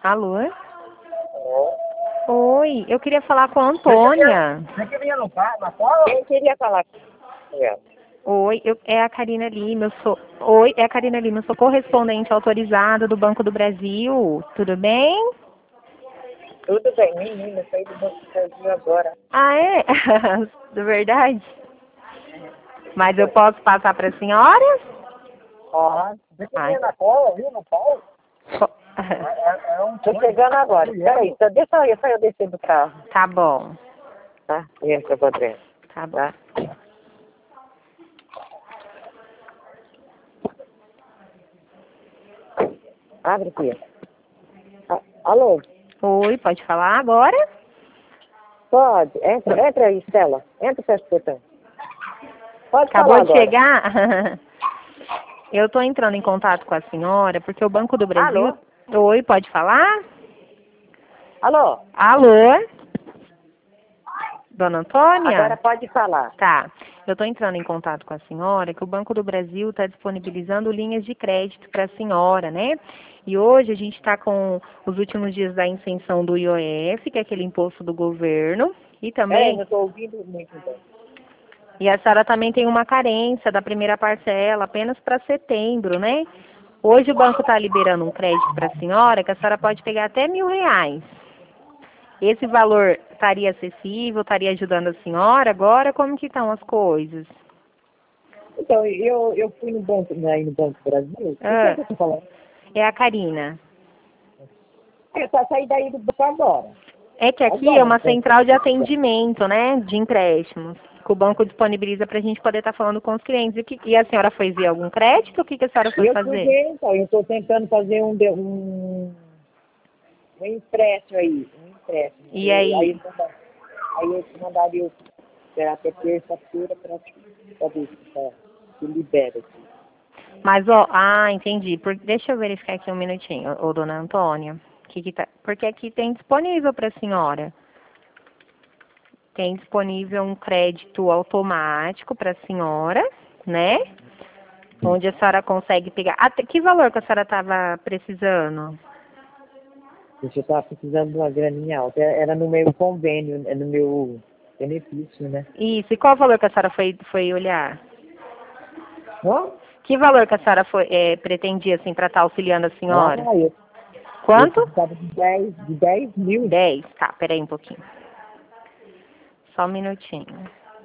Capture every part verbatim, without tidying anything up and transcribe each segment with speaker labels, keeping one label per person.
Speaker 1: Alô?
Speaker 2: Alô?
Speaker 1: Oi, eu queria falar com a Antônia.
Speaker 2: Você queria no carro, na cola? Quem queria falar com ela?
Speaker 1: Oi, eu, é a Karina Lima, eu sou... Oi, é a Karina Lima, eu sou correspondente autorizada do Banco do Brasil. Tudo bem?
Speaker 2: Tudo bem, menina, saí do Banco do Brasil agora.
Speaker 1: Ah, é? De verdade?
Speaker 2: É.
Speaker 1: Mas eu posso passar para a senhora?
Speaker 2: Ó, você
Speaker 1: Ai.
Speaker 2: queria na cola, viu, no pau?
Speaker 1: Po-
Speaker 2: É, é, é um Tô chegando agora. Peraí, só deixa eu, só eu descer do carro,
Speaker 1: Tá bom,
Speaker 2: tá? Entra pra dentro,
Speaker 1: tá bom.
Speaker 2: tá? Abre aqui. Ah, alô?
Speaker 1: Oi, pode falar agora?
Speaker 2: Pode, entra, entra aí, Estela. Entra, fecha o portão. Pode
Speaker 1: Acabou
Speaker 2: falar
Speaker 1: de
Speaker 2: agora.
Speaker 1: chegar? Eu estou entrando em contato com a senhora porque o Banco do Brasil...
Speaker 2: Alô?
Speaker 1: Oi, pode falar?
Speaker 2: Alô?
Speaker 1: Alô? Dona Antônia?
Speaker 2: Agora pode falar.
Speaker 1: Tá. Eu estou entrando em contato com a senhora que o Banco do Brasil está disponibilizando linhas de crédito para a senhora, né? E hoje a gente está com os últimos dias da isenção do I O F, que é aquele imposto do governo, e
Speaker 2: É,
Speaker 1: também...
Speaker 2: eu estou ouvindo muito bem.
Speaker 1: E a senhora também tem uma carência da primeira parcela apenas para setembro, né? Hoje o banco está liberando um crédito para a senhora que a senhora pode pegar até mil reais. Esse valor estaria acessível, estaria ajudando a senhora agora? Como que estão as coisas?
Speaker 2: Então, eu, eu fui no banco, aí no Banco do Brasil. O que é
Speaker 1: Ah,
Speaker 2: que você falou?
Speaker 1: é a Karina.
Speaker 2: Eu só saí daí do banco agora.
Speaker 1: É que aqui é
Speaker 2: Agora,
Speaker 1: uma
Speaker 2: então.
Speaker 1: central de atendimento, né, de empréstimos, que o banco disponibiliza para a gente poder estar falando com os clientes. E, que, e a senhora foi ver algum crédito? O que, que a senhora
Speaker 2: E
Speaker 1: foi
Speaker 2: eu fui
Speaker 1: fazer?
Speaker 2: ver, então, eu estou tentando fazer um, de- um, um empréstimo aí, um empréstimo.
Speaker 1: E
Speaker 2: E aí,
Speaker 1: aí?
Speaker 2: eles mandaram- aí eles mandaram eu esperar até terça-feira para ver se tá, se libera aqui.
Speaker 1: Mas, ó, ah, entendi. Por, deixa eu verificar aqui um minutinho, ô, dona Antônia. Que que tá, porque aqui tem disponível para a senhora. Tem disponível um crédito automático para a senhora, né? Onde a senhora consegue pegar. Até, que valor que a senhora estava precisando?
Speaker 2: Porque eu estava precisando de uma graninha alta. Era no meu convênio, é no meu benefício, né?
Speaker 1: Isso. E qual valor que a senhora foi, foi olhar?
Speaker 2: Não?
Speaker 1: Que valor que a senhora foi, é, pretendia, assim, para estar auxiliando a senhora?
Speaker 2: Ah, eu, eu
Speaker 1: Quanto?
Speaker 2: precisava de dez de dez mil.
Speaker 1: Dez. Tá, peraí um pouquinho. Só um minutinho.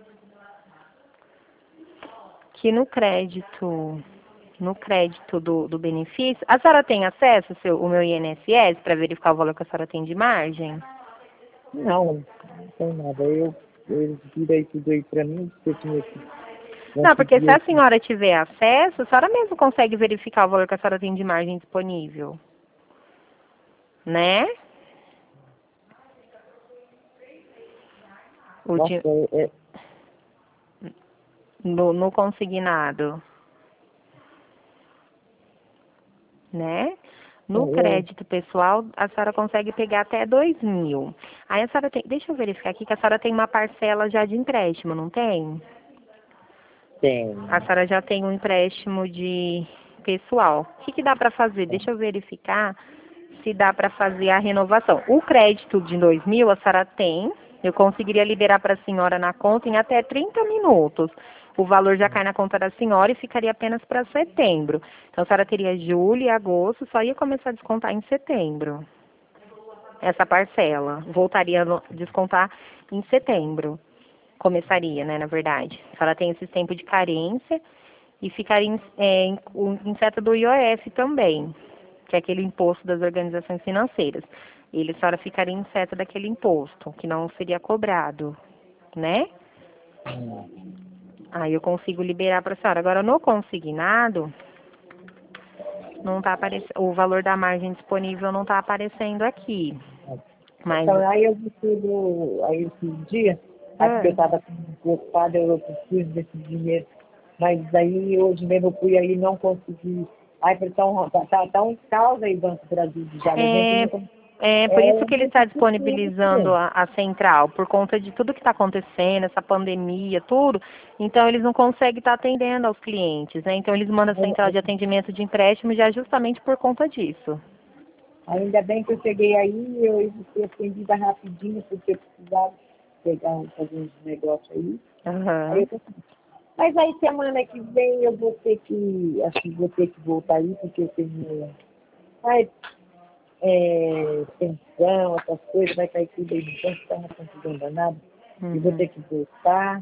Speaker 1: Que no crédito, no crédito do, do benefício, a senhora tem acesso ao seu, o meu I N S S para verificar o valor que a senhora tem de margem?
Speaker 2: Não, não tem nada. Eu, eles virei tudo aí pra mim, porque eu tinha que
Speaker 1: Não, porque se
Speaker 2: conseguir
Speaker 1: a
Speaker 2: aqui.
Speaker 1: senhora tiver acesso, a senhora mesmo consegue verificar o valor que a senhora tem de margem disponível, né? O
Speaker 2: Nossa,
Speaker 1: de,
Speaker 2: é, é,
Speaker 1: no, no consignado, né? No
Speaker 2: eu,
Speaker 1: crédito pessoal, a senhora consegue pegar até dois mil. Aí a senhora tem, deixa eu verificar aqui que a senhora tem uma parcela já de empréstimo, não tem? A
Speaker 2: tenho.
Speaker 1: senhora já tem um empréstimo de pessoal. O que, que dá para fazer? Deixa eu verificar se dá para fazer a renovação. O crédito de dois mil a senhora tem. Eu conseguiria liberar para a senhora na conta em até trinta minutos. O valor já cai na conta da senhora e ficaria apenas para setembro. Então, a senhora teria julho e agosto, só ia começar a descontar em setembro. Essa parcela. Voltaria a descontar em setembro. Começaria, né, na verdade. A senhora tem esse tempo de carência e ficaria em, é, em, em seta do I O F também, que é aquele imposto das organizações financeiras. Ele, a senhora ficaria em seta daquele imposto, que não seria cobrado, né? Aí eu consigo liberar para a senhora. Agora, no consignado, não tá aparecendo, o valor da margem disponível não está aparecendo aqui. Mas,
Speaker 2: Então, aí eu preciso, aí esse dia, aí porque eu
Speaker 1: ah,
Speaker 2: estava preocupada, eu preciso desse dinheiro. Mas aí hoje mesmo eu fui aí e não consegui. Aí foi tão, tá, tá, tá um caos aí, Banco Brasil já, a gente
Speaker 1: é,
Speaker 2: não consegue.
Speaker 1: é por isso
Speaker 2: É
Speaker 1: que ele
Speaker 2: muito
Speaker 1: está disponibilizando
Speaker 2: difícil.
Speaker 1: a, a central, por conta de tudo que está acontecendo, essa pandemia, tudo. Então, eles não conseguem estar atendendo aos clientes, né? Então, eles mandam a central de atendimento de empréstimo já justamente por conta disso.
Speaker 2: Ainda bem que eu cheguei aí, eu fui atendida rapidinho, porque eu precisava pegar, um- fazer uns negócios aí. Aí
Speaker 1: Aham.
Speaker 2: eu consegui. Mas aí semana que vem eu vou ter que, acho que vou ter que voltar aí, porque eu tenho, ai, é, pensão, essas coisas, vai cair tudo aí no banco, está uma confusão danada. E vou
Speaker 1: Uhum.
Speaker 2: ter que voltar.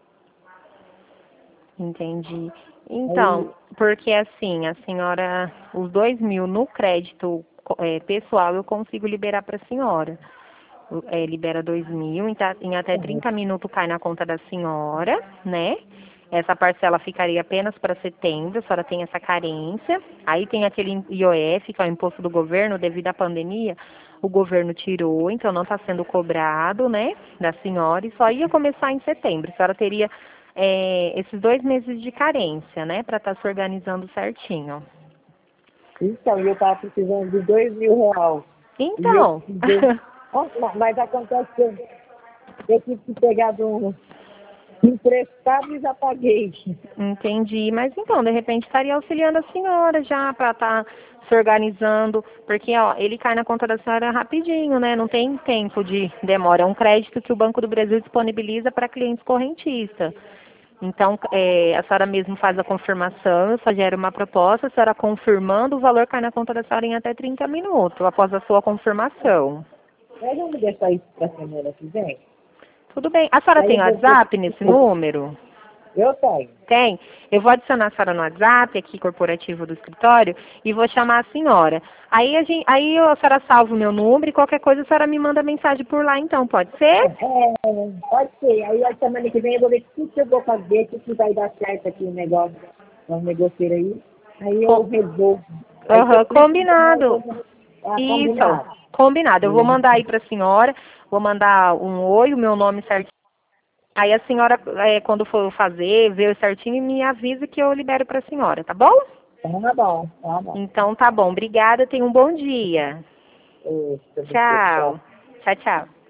Speaker 1: Entendi. Então,
Speaker 2: Aí,
Speaker 1: porque assim, a senhora, os dois mil no crédito co- eh, pessoal eu consigo liberar para a senhora. O- eh, libera dois mil, em, ta- em até trinta minutos cai na conta da senhora, né? Essa parcela ficaria apenas para setembro, a senhora tem essa carência. Aí tem aquele I O F, que é o imposto do governo, devido à pandemia, o governo tirou, então não está sendo cobrado, né, da senhora, e só ia começar em setembro. A senhora teria é, esses dois meses de carência, né, para estar se organizando certinho.
Speaker 2: então, eu estava precisando de dois mil reais. E eu
Speaker 1: Então,
Speaker 2: precisei. Ó, mas mas acontece que eu, eu tive que pegar de um emprestado e já paguei.
Speaker 1: entendi. Mas então, de repente estaria auxiliando a senhora já para estar se organizando, porque ó, ele cai na conta da senhora rapidinho, né? Não tem tempo de demora. É um crédito que o Banco do Brasil disponibiliza para clientes correntistas. Então, é, a senhora mesmo faz a confirmação, eu só gero uma proposta, a senhora confirmando, o valor cai na conta da senhora em até trinta minutos, após a sua confirmação.
Speaker 2: Mas vamos deixar isso para a semana que vem?
Speaker 1: Tudo bem. A senhora
Speaker 2: Aí
Speaker 1: tem
Speaker 2: eu vou ter.
Speaker 1: WhatsApp nesse número?
Speaker 2: Eu tenho.
Speaker 1: Tem? Eu vou adicionar a senhora no WhatsApp, aqui corporativo do escritório, e vou chamar a senhora. Aí a, gente, aí a senhora salva o meu número e qualquer coisa a senhora me manda mensagem por lá então, pode ser?
Speaker 2: É, pode ser. Aí a semana que vem eu vou ver o que eu vou fazer, o que vai dar certo aqui o negócio, um negócio aí. Aí eu
Speaker 1: Com,
Speaker 2: resolvo. Aí se eu
Speaker 1: aham,
Speaker 2: precisar, eu
Speaker 1: combinado.
Speaker 2: vou ah,
Speaker 1: Isso,
Speaker 2: combinar.
Speaker 1: combinado. Eu vou
Speaker 2: Uhum.
Speaker 1: mandar aí para a senhora, vou mandar um oi, o meu nome certinho. Aí a senhora, é, quando for fazer, vê certinho e me avisa que eu libero para a senhora, tá bom?
Speaker 2: Tá bom, tá bom.
Speaker 1: Então tá bom. Obrigada, tenha um bom dia.
Speaker 2: Isso, você, tchau.
Speaker 1: Tchau. Tchau, tchau.